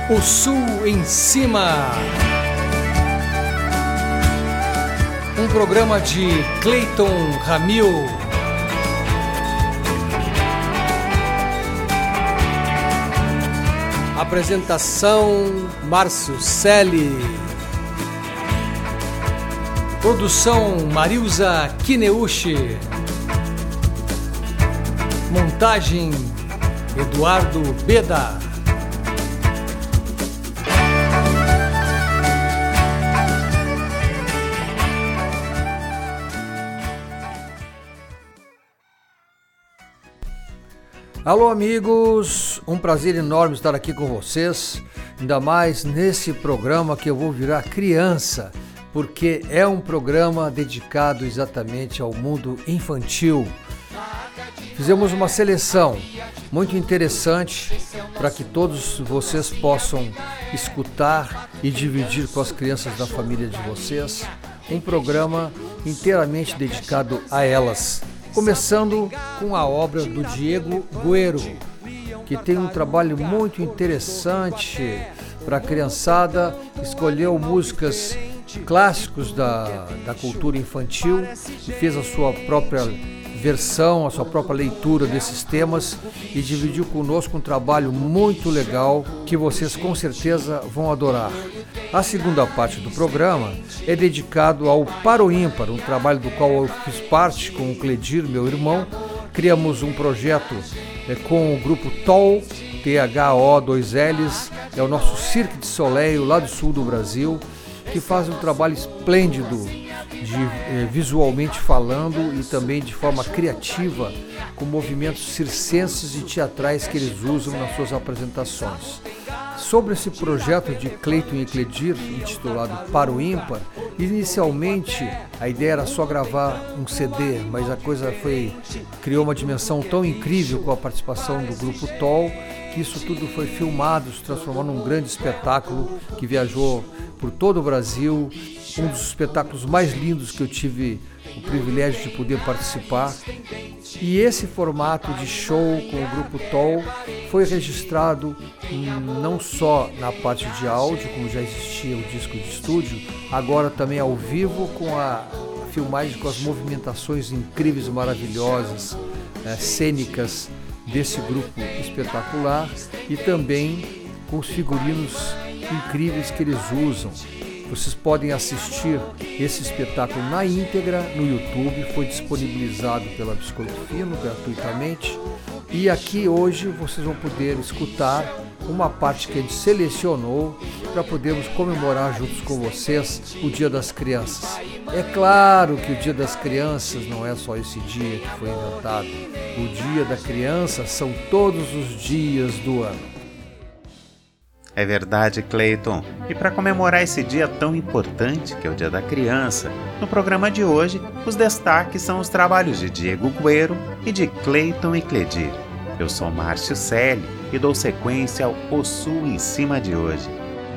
O Sul em Cima. Um programa de Cleiton Ramil. Apresentação Márcio Selle. Produção Marilza Kineuchi. Montagem Eduardo Beda. Alô amigos, um prazer enorme estar aqui com vocês, ainda mais nesse programa que eu vou virar criança, porque é um programa dedicado exatamente ao mundo infantil. Fizemos uma seleção muito interessante para que todos vocês possam escutar e dividir com as crianças da família de vocês, um programa inteiramente dedicado a elas. Começando com a obra do Diego Guero, que tem um trabalho muito interessante para a criançada. Escolheu músicas clássicos da cultura infantil e fez a sua própria versão, a sua própria leitura desses temas e dividiu conosco um trabalho muito legal que vocês com certeza vão adorar. A segunda parte do programa é dedicado ao Par ou Ímpar, um trabalho do qual eu fiz parte com o Cledir, meu irmão. Criamos um projeto com o grupo THO, THO2Ls, é o nosso Cirque de Soleil lá do sul do Brasil, que faz um trabalho esplêndido visualmente falando e também de forma criativa, com movimentos circenses e teatrais que eles usam nas suas apresentações. Sobre esse projeto de Cleiton e Cledir, intitulado Par ou Ímpar, inicialmente a ideia era só gravar um CD, mas a coisa criou uma dimensão tão incrível com a participação do grupo THO, que isso tudo foi filmado, se transformou num grande espetáculo que viajou por todo o Brasil, um dos espetáculos mais lindos que eu tive o privilégio de poder participar. E esse formato de show com o grupo THO foi registrado não só na parte de áudio, como já existia o disco de estúdio, agora também ao vivo com a filmagem, com as movimentações incríveis e maravilhosas, cênicas desse grupo espetacular e também com os figurinos incríveis que eles usam. Vocês podem assistir esse espetáculo na íntegra no YouTube, foi disponibilizado pela Biscoito Fino gratuitamente. E aqui hoje vocês vão poder escutar uma parte que a gente selecionou para podermos comemorar juntos com vocês o Dia das Crianças. É claro que o Dia das Crianças não é só esse dia que foi inventado. O Dia da Criança são todos os dias do ano. É verdade, Cleiton. E para comemorar esse dia tão importante, que é o Dia da Criança, no programa de hoje, os destaques são os trabalhos de Diego Guero e de Cleiton e Cledir. Eu sou Márcio Selle e dou sequência ao O Sul em Cima de hoje.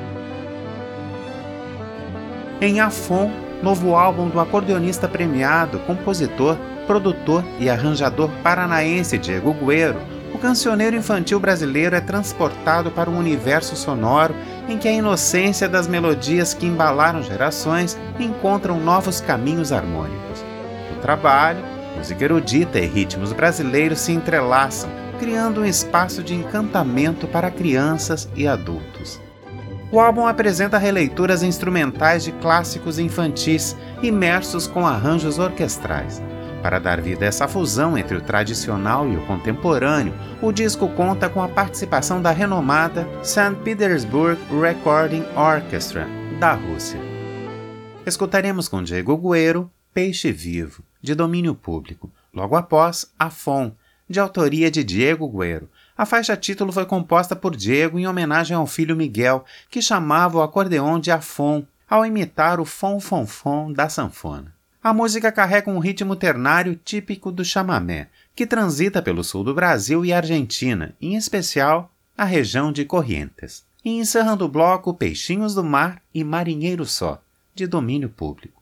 Em Afon, novo álbum do acordeonista premiado, compositor, produtor e arranjador paranaense Diego Guero, o cancioneiro infantil brasileiro é transportado para um universo sonoro em que a inocência das melodias que embalaram gerações encontram novos caminhos harmônicos. No trabalho, música erudita e ritmos brasileiros se entrelaçam, criando um espaço de encantamento para crianças e adultos. O álbum apresenta releituras instrumentais de clássicos infantis, imersos com arranjos orquestrais. Para dar vida a essa fusão entre o tradicional e o contemporâneo, o disco conta com a participação da renomada St. Petersburg Recording Orchestra, da Rússia. Escutaremos com Diego Guero, Peixe Vivo, de domínio público, logo após Afon, de autoria de Diego Guero. A faixa título foi composta por Diego em homenagem ao filho Miguel, que chamava o acordeon de Afon, ao imitar o fon-fon-fon da sanfona. A música carrega um ritmo ternário típico do chamamé, que transita pelo sul do Brasil e Argentina, em especial a região de Corrientes. E encerrando o bloco, Peixinhos do Mar e Marinheiro Só, de domínio público.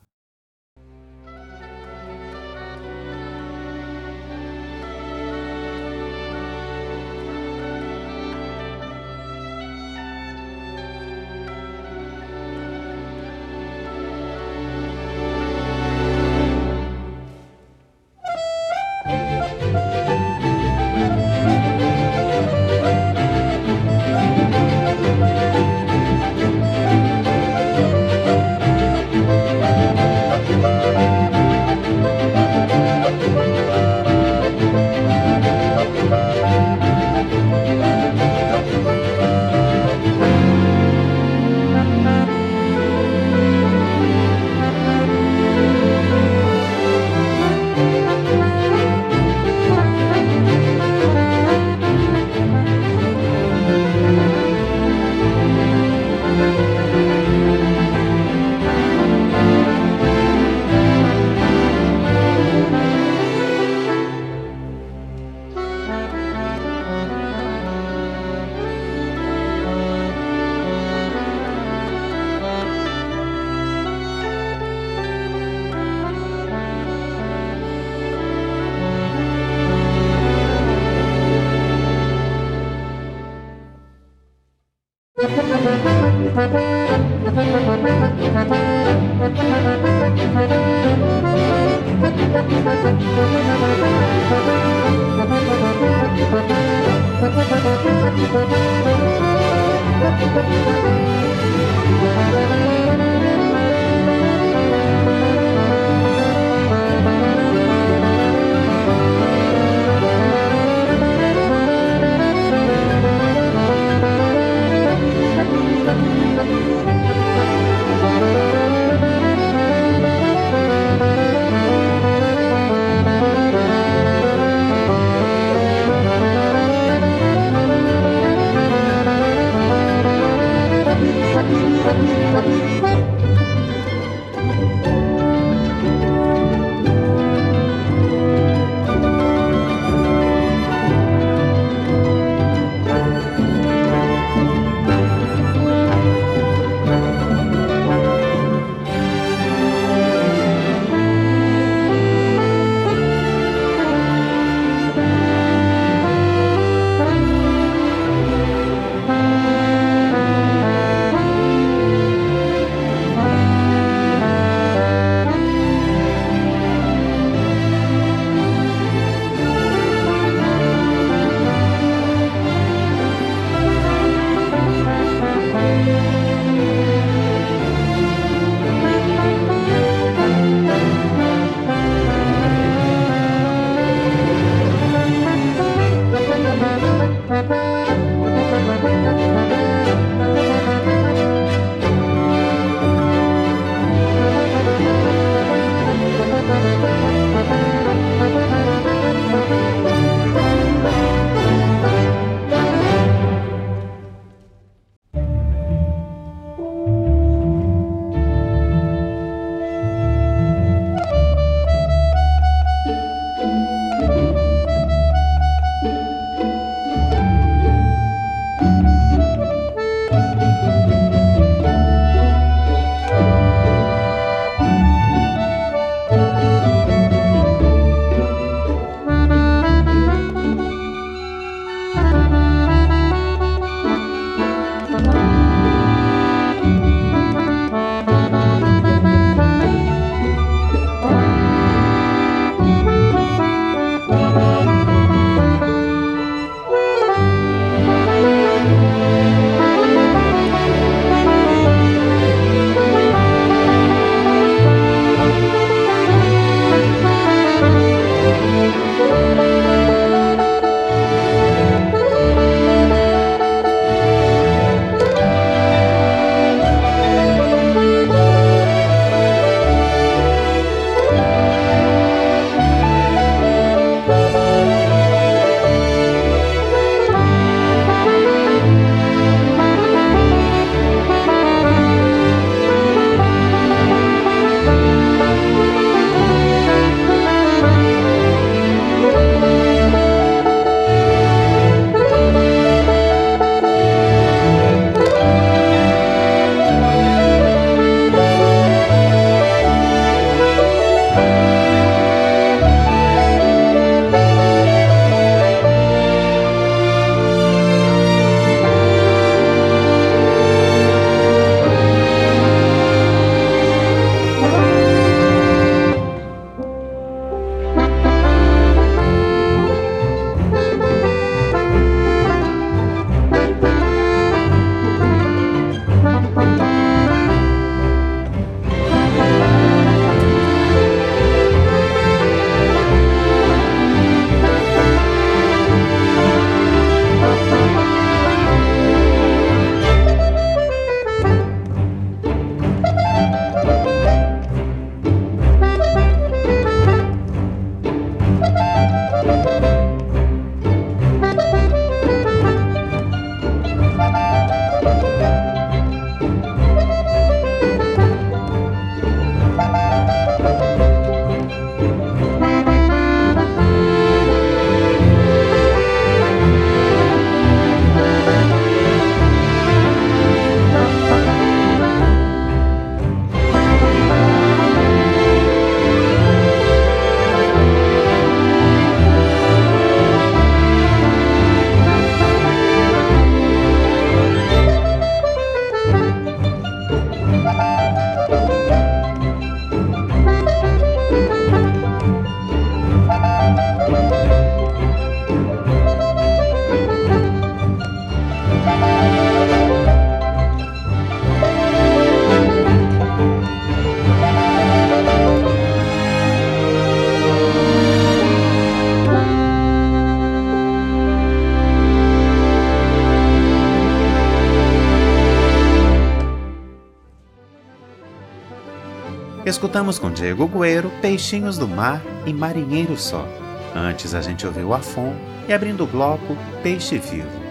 Escutamos com Diego Agüero Peixinhos do Mar e Marinheiro Só. Antes a gente ouviu Afon e, abrindo o bloco, Peixe Vivo.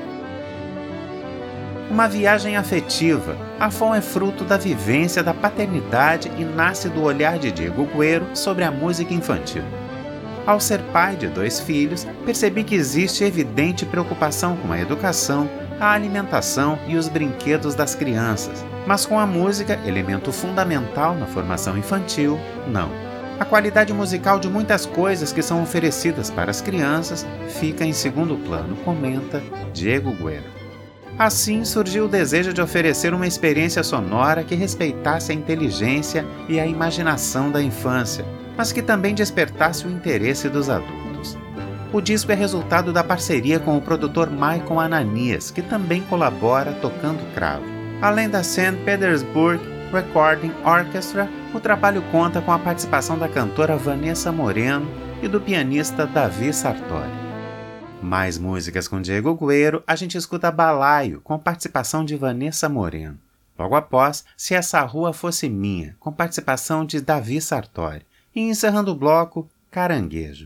Uma viagem afetiva, Afon é fruto da vivência da paternidade e nasce do olhar de Diego Agüero sobre a música infantil. Ao ser pai de 2 filhos, percebi que existe evidente preocupação com a educação, a alimentação e os brinquedos das crianças, mas com a música, elemento fundamental na formação infantil, não. A qualidade musical de muitas coisas que são oferecidas para as crianças fica em segundo plano, comenta Diego Agüero. Assim surgiu o desejo de oferecer uma experiência sonora que respeitasse a inteligência e a imaginação da infância, mas que também despertasse o interesse dos adultos. O disco é resultado da parceria com o produtor Michael Ananias, que também colabora tocando cravo. Além da St. Petersburg Recording Orchestra, o trabalho conta com a participação da cantora Vanessa Moreno e do pianista Davi Sartori. Mais músicas com Diego Agüero, a gente escuta Balaio, com participação de Vanessa Moreno. Logo após, Se Essa Rua Fosse Minha, com participação de Davi Sartori. E encerrando o bloco, Caranguejo.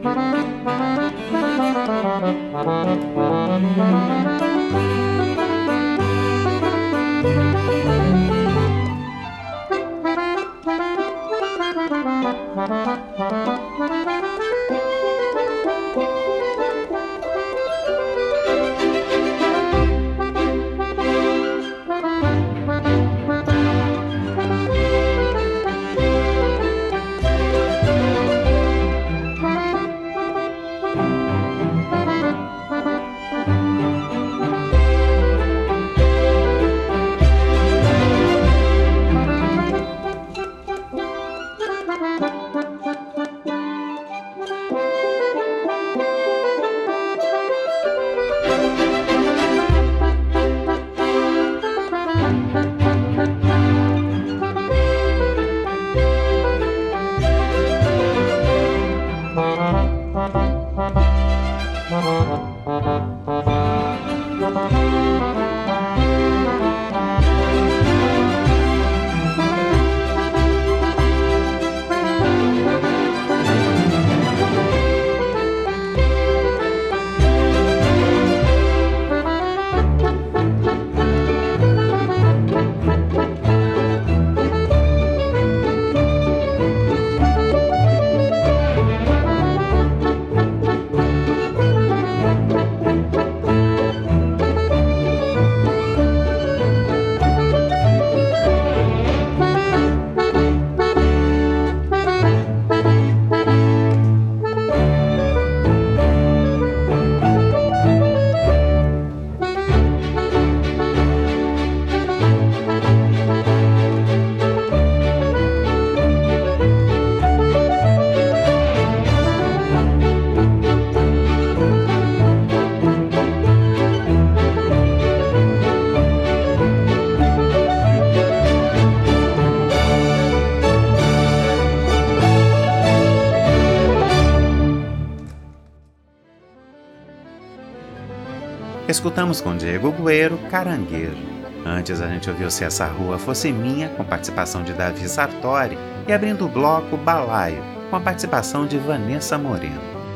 Escutamos com Diego Guero, Caranguejo. Antes a gente ouviu Se Essa Rua Fosse Minha, com participação de Davi Sartori, e abrindo o bloco Balaio, com a participação de Vanessa Moreno.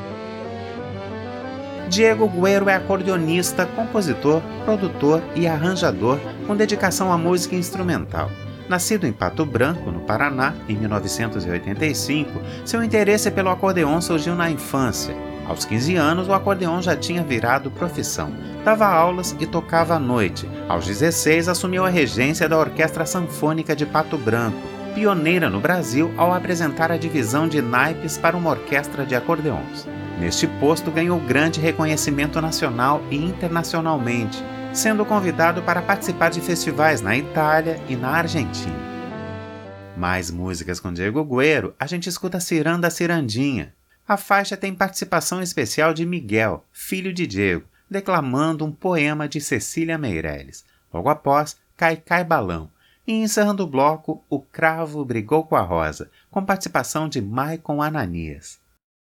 Diego Guero é acordeonista, compositor, produtor e arranjador com dedicação à música instrumental. Nascido em Pato Branco, no Paraná, em 1985, seu interesse pelo acordeon surgiu na infância. Aos 15 anos, o acordeon já tinha virado profissão. Dava aulas e tocava à noite. Aos 16, assumiu a regência da Orquestra Sanfônica de Pato Branco, pioneira no Brasil ao apresentar a divisão de naipes para uma orquestra de acordeons. Neste posto, ganhou grande reconhecimento nacional e internacionalmente, sendo convidado para participar de festivais na Itália e na Argentina. Mais músicas com Diego Guero, a gente escuta Ciranda Cirandinha. A faixa tem participação especial de Miguel, filho de Diego, declamando um poema de Cecília Meirelles. Logo após, Cai Cai Balão. E encerrando o bloco, O Cravo Brigou com a Rosa, com participação de Maicon Ananias.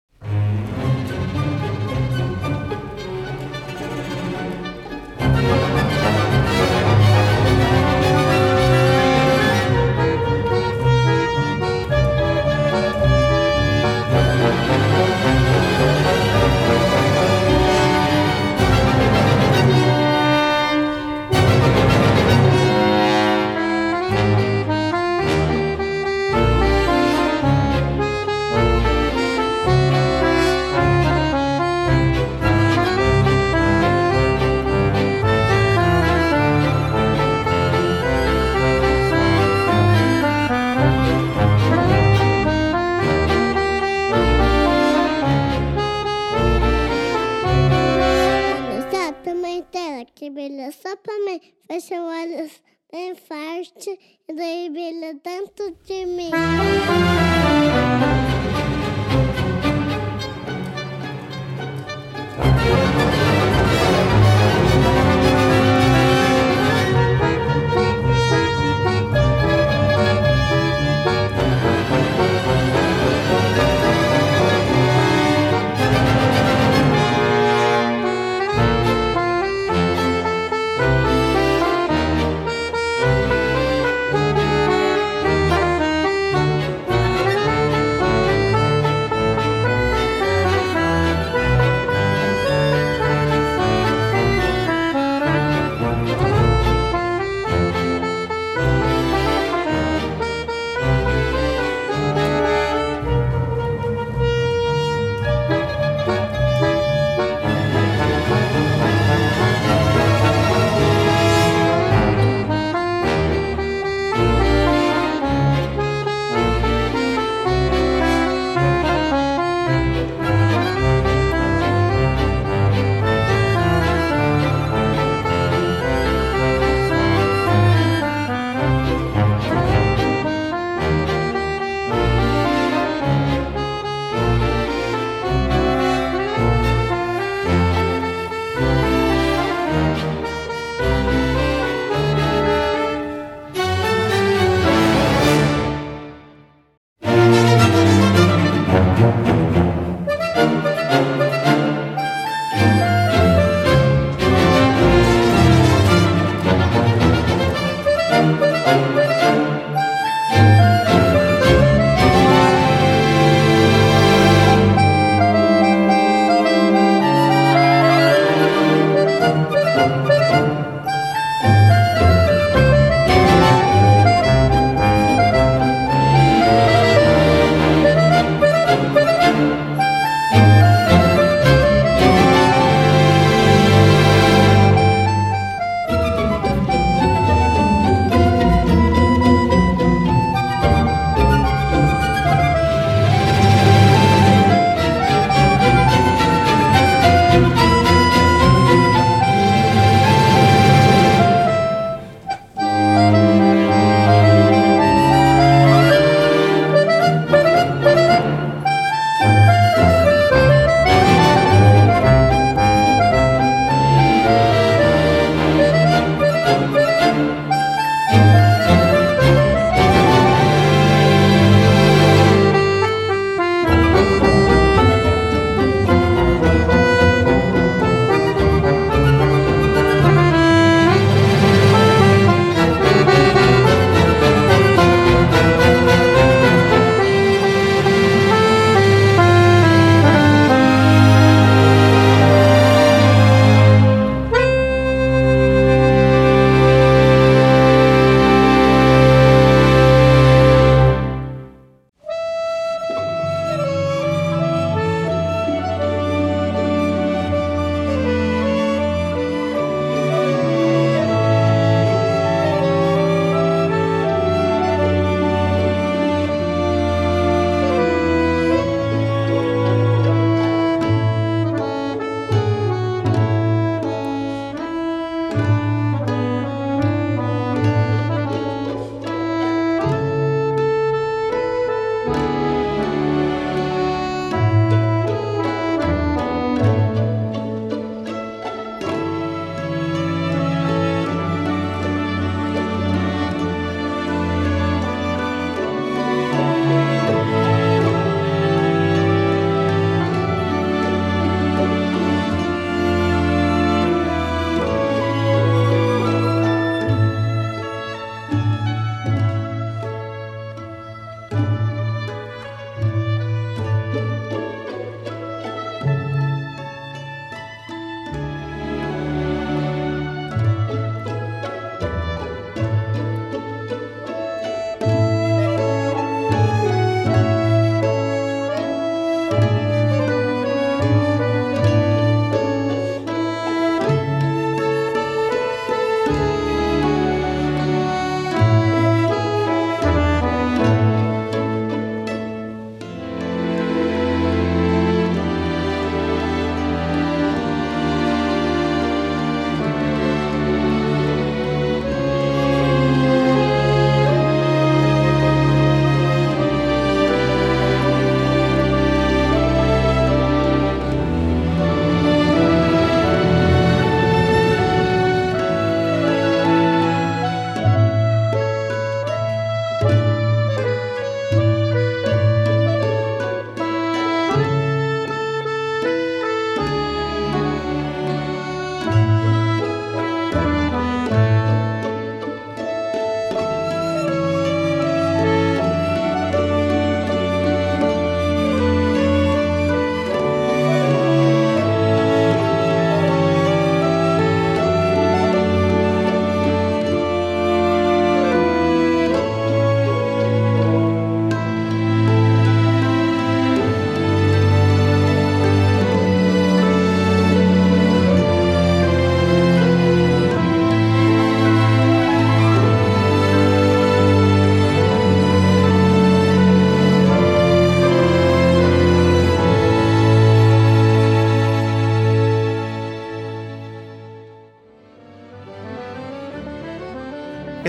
Que brilha só pra mim, fecha os olhos bem forte e daí brilha dentro de mim.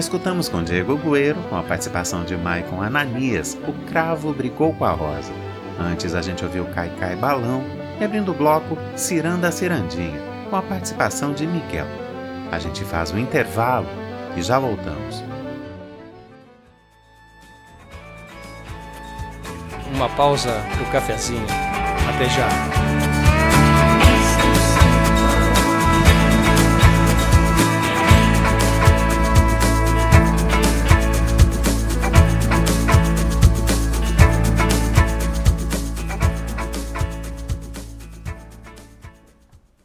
Escutamos com Diego Agüero, com a participação de Maicon Ananias, O Cravo Brigou com a Rosa. Antes a gente ouviu Caicai Balão e abrindo o bloco Ciranda Cirandinha, com a participação de Miguel. A gente faz um intervalo e já voltamos. Uma pausa pro cafezinho. Até já.